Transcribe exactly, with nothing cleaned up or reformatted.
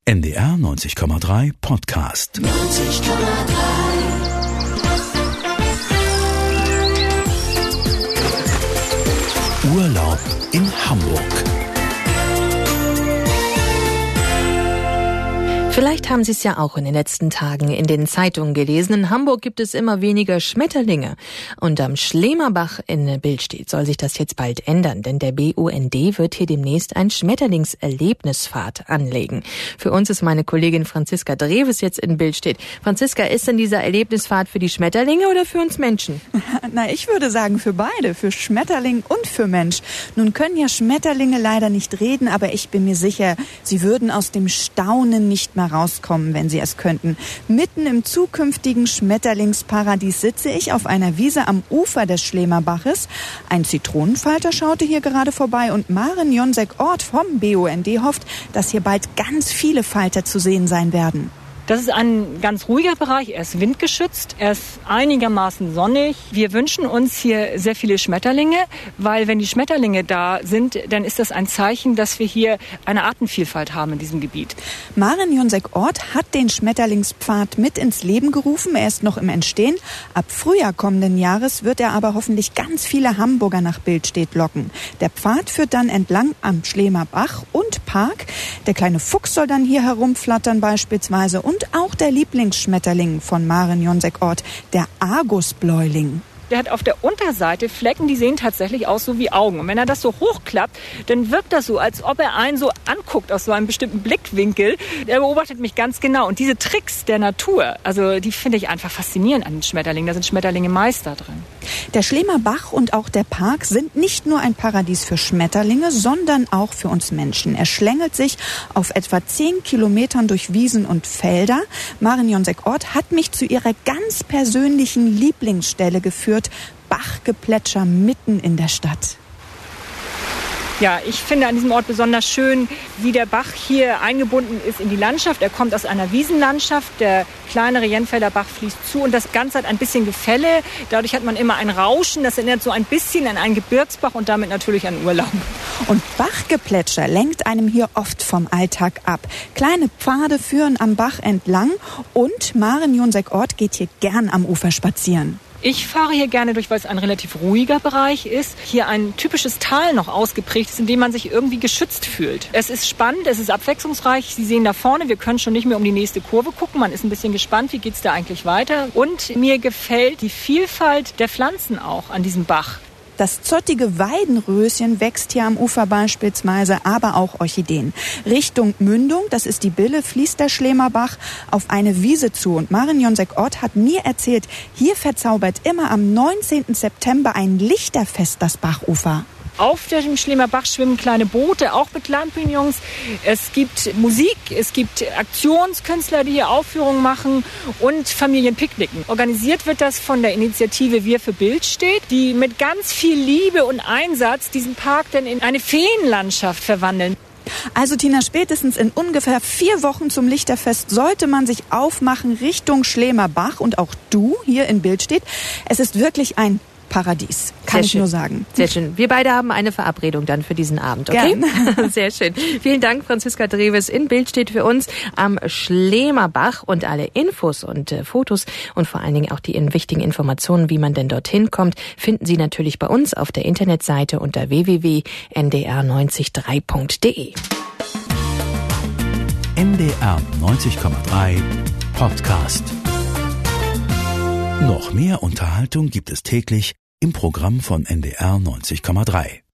N D R neunzig Komma drei Podcast. neunzig Komma drei Urlaub in Hamburg. Vielleicht haben Sie es ja auch in den letzten Tagen in den Zeitungen gelesen. In Hamburg gibt es immer weniger Schmetterlinge. Und am Schlemerbach in Billstedt soll sich das jetzt bald ändern, denn der B U N D wird hier demnächst ein Schmetterlingserlebnispfad anlegen. Für uns ist meine Kollegin Franziska Dreves jetzt in Billstedt. Franziska, ist denn dieser Erlebnispfad für die Schmetterlinge oder für uns Menschen? Na, ich würde sagen für beide, für Schmetterling und für Mensch. Nun können ja Schmetterlinge leider nicht reden, aber ich bin mir sicher, sie würden aus dem Staunen nicht mehr rauskommen, wenn sie es könnten. Mitten im zukünftigen Schmetterlingsparadies sitze ich auf einer Wiese am Ufer des Schlemerbaches. Ein Zitronenfalter schaute hier gerade vorbei und Maren Jonsek-Ort vom B U N D hofft, dass hier bald ganz viele Falter zu sehen sein werden. Das ist ein ganz ruhiger Bereich. Er ist windgeschützt, er ist einigermaßen sonnig. Wir wünschen uns hier sehr viele Schmetterlinge, weil wenn die Schmetterlinge da sind, dann ist das ein Zeichen, dass wir hier eine Artenvielfalt haben in diesem Gebiet. Maren Jonsek-Ort hat den Schmetterlingspfad mit ins Leben gerufen. Er ist noch im Entstehen. Ab Frühjahr kommenden Jahres wird er aber hoffentlich ganz viele Hamburger nach Billstedt locken. Der Pfad führt dann entlang am Schlemerbach und Park. Der kleine Fuchs soll dann hier herumflattern beispielsweise und Und auch der Lieblingsschmetterling von Maren Jonsek-Ort, der Argusbläuling. Der hat auf der Unterseite Flecken, die sehen tatsächlich aus so wie Augen. Und wenn er das so hochklappt, dann wirkt das so, als ob er einen so anguckt aus so einem bestimmten Blickwinkel. Er beobachtet mich ganz genau. Und diese Tricks der Natur, also die finde ich einfach faszinierend an den Schmetterlingen. Da sind Schmetterlinge Meister drin. Der Schlemerbach und auch der Park sind nicht nur ein Paradies für Schmetterlinge, sondern auch für uns Menschen. Er schlängelt sich auf etwa zehn Kilometern durch Wiesen und Felder. Maren Jonsek-Ort hat mich zu ihrer ganz persönlichen Lieblingsstelle geführt. Bachgeplätscher mitten in der Stadt. Ja, ich finde an diesem Ort besonders schön, wie der Bach hier eingebunden ist in die Landschaft. Er kommt aus einer Wiesenlandschaft. Der kleinere Jenfelder Bach fließt zu und das Ganze hat ein bisschen Gefälle. Dadurch hat man immer ein Rauschen. Das erinnert so ein bisschen an einen Gebirgsbach und damit natürlich an Urlaub. Und Bachgeplätscher lenkt einem hier oft vom Alltag ab. Kleine Pfade führen am Bach entlang und Maren Jonsek-Ort geht hier gern am Ufer spazieren. Ich fahre hier gerne durch, weil es ein relativ ruhiger Bereich ist. Hier ein typisches Tal noch ausgeprägt ist, in dem man sich irgendwie geschützt fühlt. Es ist spannend, es ist abwechslungsreich. Sie sehen da vorne, wir können schon nicht mehr um die nächste Kurve gucken. Man ist ein bisschen gespannt, wie geht's da eigentlich weiter. Und mir gefällt die Vielfalt der Pflanzen auch an diesem Bach. Das zottige Weidenröschen wächst hier am Ufer beispielsweise, aber auch Orchideen. Richtung Mündung, das ist die Bille, fließt der Schlemerbach auf eine Wiese zu. Und Maren Jonsek-Ort hat mir erzählt, hier verzaubert immer am neunzehnten September ein Lichterfest das Bachufer. Auf dem Schlemerbach schwimmen kleine Boote, auch mit Lampignons. Es gibt Musik, es gibt Aktionskünstler, die hier Aufführungen machen und Familienpicknicken. Organisiert wird das von der Initiative Wir für Billstedt, die mit ganz viel Liebe und Einsatz diesen Park dann in eine Feenlandschaft verwandeln. Also Tina, spätestens in ungefähr vier Wochen zum Lichterfest sollte man sich aufmachen Richtung Schlemerbach und auch du hier in Billstedt. Es ist wirklich ein Paradies, kann ich nur sagen. Sehr schön. Wir beide haben eine Verabredung dann für diesen Abend, okay? Gern. Sehr schön. Vielen Dank, Franziska Dreves in Billstedt für uns am Schlemerbach. Und alle Infos und äh, Fotos und vor allen Dingen auch die in wichtigen Informationen, wie man denn dorthin kommt, finden Sie natürlich bei uns auf der Internetseite unter w w w punkt n d r neunzig drei punkt d e. N D R neunzig Komma drei Podcast. Noch mehr Unterhaltung gibt es täglich im Programm von N D R neunzig Komma drei.